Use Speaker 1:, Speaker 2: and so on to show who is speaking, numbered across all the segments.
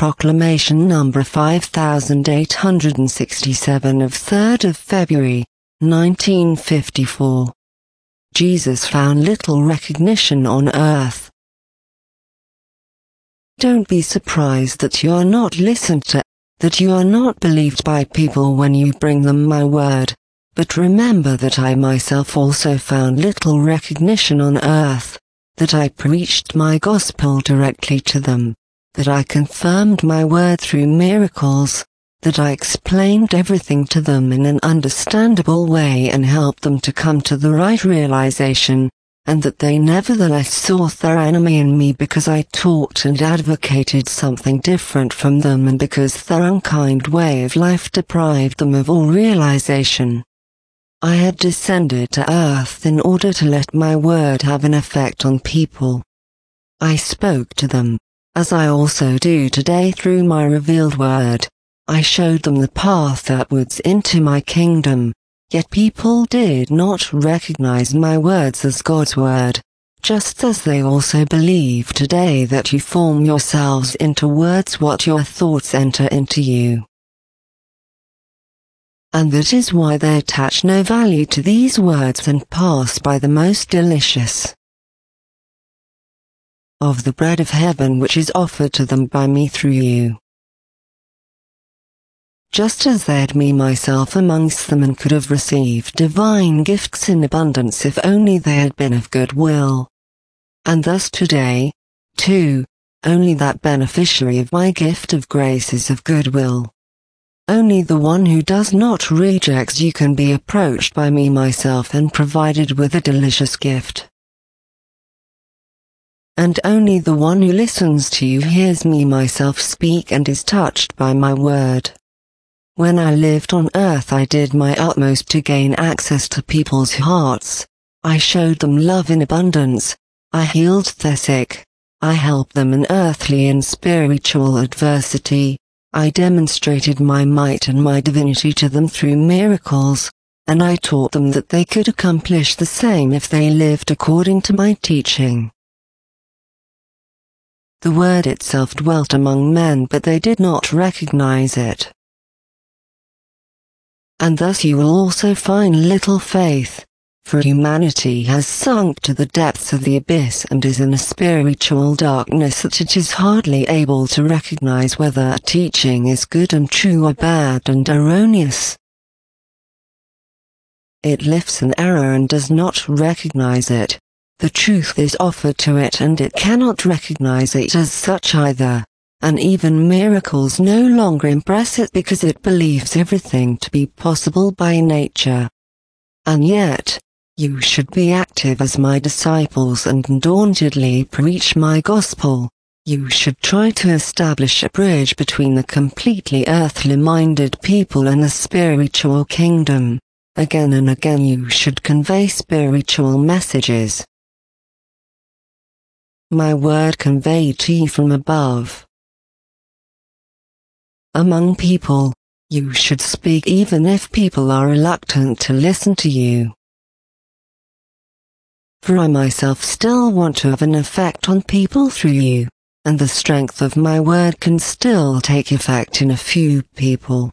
Speaker 1: Proclamation number 5867 of 3rd of February, 1954. Jesus found little recognition on earth. Don't be surprised that you are not listened to, that you are not believed by people when you bring them my word, but remember that I myself also found little recognition on earth, that I preached my gospel directly to them, that I confirmed my word through miracles, that I explained everything to them in an understandable way and helped them to come to the right realization, and that they nevertheless saw their enemy in me because I taught and advocated something different from them and because their unkind way of life deprived them of all realization. I had descended to earth in order to let my word have an effect on people. I spoke to them, as I also do today through my revealed word. I showed them the path upwards into my kingdom, yet people did not recognize my words as God's word, just as they also believe today that you form yourselves into words what your thoughts enter into you. And that is why they attach no value to these words and pass by the most delicious of the bread of heaven which is offered to them by me through you. Just as they had me myself amongst them and could have received divine gifts in abundance if only they had been of good will. And thus today, too, only that beneficiary of my gift of grace is of good will. Only the one who does not reject you can be approached by me myself and provided with a delicious gift. And only the one who listens to you hears me myself speak and is touched by my word. When I lived on earth I did my utmost to gain access to people's hearts. I showed them love in abundance. I healed their sick. I helped them in earthly and spiritual adversity. I demonstrated my might and my divinity to them through miracles, and I taught them that they could accomplish the same if they lived according to my teaching. The word itself dwelt among men, but they did not recognize it. And thus you will also find little faith, for humanity has sunk to the depths of the abyss and is in a spiritual darkness that it is hardly able to recognize whether a teaching is good and true or bad and erroneous. It lifts an error and does not recognize it. The truth is offered to it and it cannot recognize it as such either, and even miracles no longer impress it because it believes everything to be possible by nature. And yet, you should be active as my disciples and undauntedly preach my gospel. You should try to establish a bridge between the completely earthly-minded people and the spiritual kingdom. Again and again you should convey spiritual messages. My word conveyed to you from above. Among people, you should speak even if people are reluctant to listen to you. For I myself still want to have an effect on people through you, and the strength of my word can still take effect in a few people.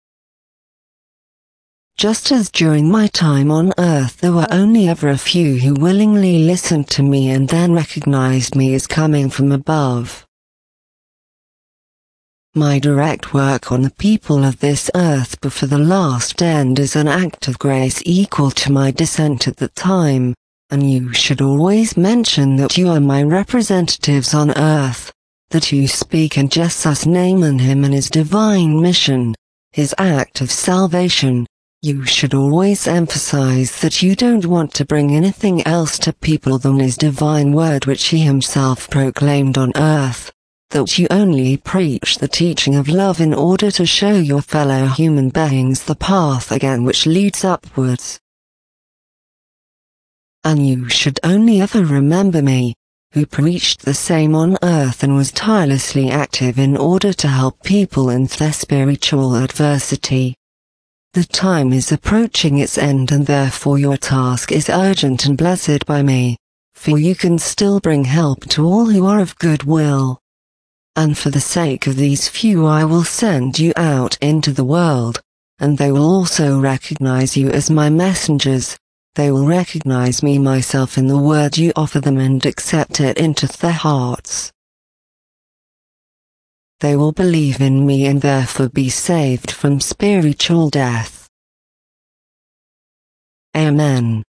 Speaker 1: Just as during my time on earth there were only ever a few who willingly listened to me and then recognized me as coming from above. My direct work on the people of this earth before the last end is an act of grace equal to my descent at the time, and you should always mention that you are my representatives on earth, that you speak in Jesus' name and him and his divine mission, his act of salvation. You should always emphasize that you don't want to bring anything else to people than his divine word which he himself proclaimed on earth, that you only preach the teaching of love in order to show your fellow human beings the path again which leads upwards. And you should only ever remember me, who preached the same on earth and was tirelessly active in order to help people in their spiritual adversity. The time is approaching its end and therefore your task is urgent and blessed by me, for you can still bring help to all who are of good will. And for the sake of these few I will send you out into the world, and they will also recognize you as my messengers. They will recognize me myself in the word you offer them and accept it into their hearts. They will believe in me and therefore be saved from spiritual death. Amen.